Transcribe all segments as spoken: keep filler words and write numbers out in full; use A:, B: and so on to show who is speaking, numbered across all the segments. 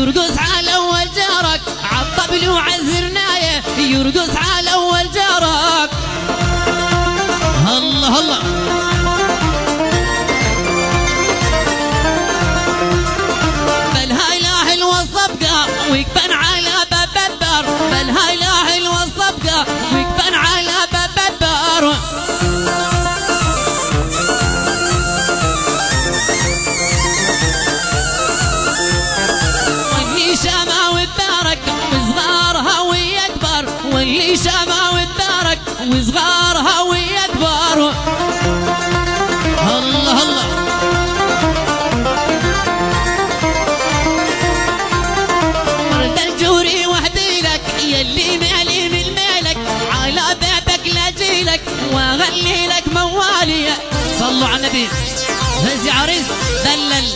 A: يرقص على اول جارك عالطبل وعالزرنايه يرقص على اول جارك الله الله بالهايلاهل والصبقه ويكبن على باب الدار بالهايلاهل والصبقه ويكبن على باب الدار واللي شما ودارك وصغارها ويكبر واللي شما ودارك وصغارها ويكبر الله الله مرد الجوري وحديلك يلي مالي من مالك على بابك لاجيلك واغني لك موالي صلوا على النبي هزي عريس دلل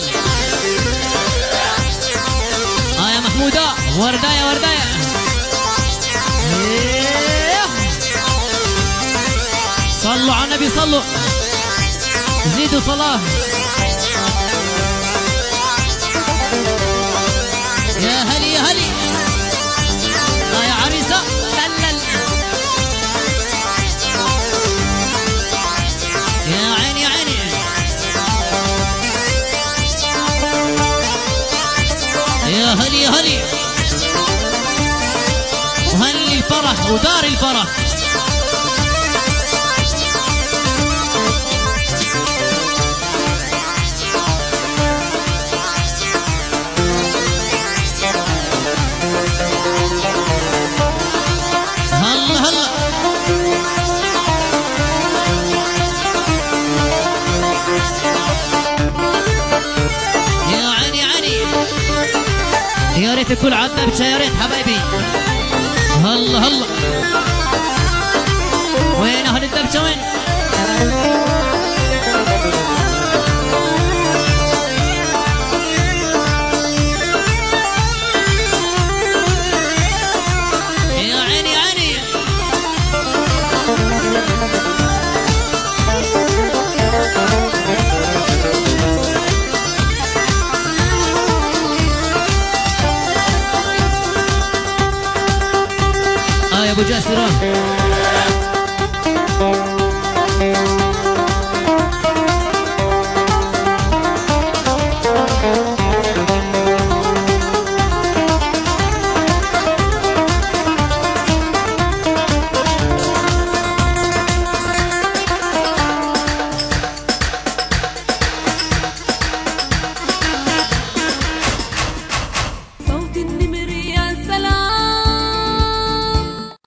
A: اه يا محمودة ورداية ورداية صلوا على النبي صلوا زيدوا صلاة يا هلي يا هلي اه يا عريسة دلل يا عيني يا عيني يا هلي يا هلي وهني الفرح ودار الفرح هلا هلا يا عيني عيني يا ريت الكل عذبت يا ريت حبايبي هلا هلا وين اهل الدبشه وين يا عيني عيني اه يا ابو جاسر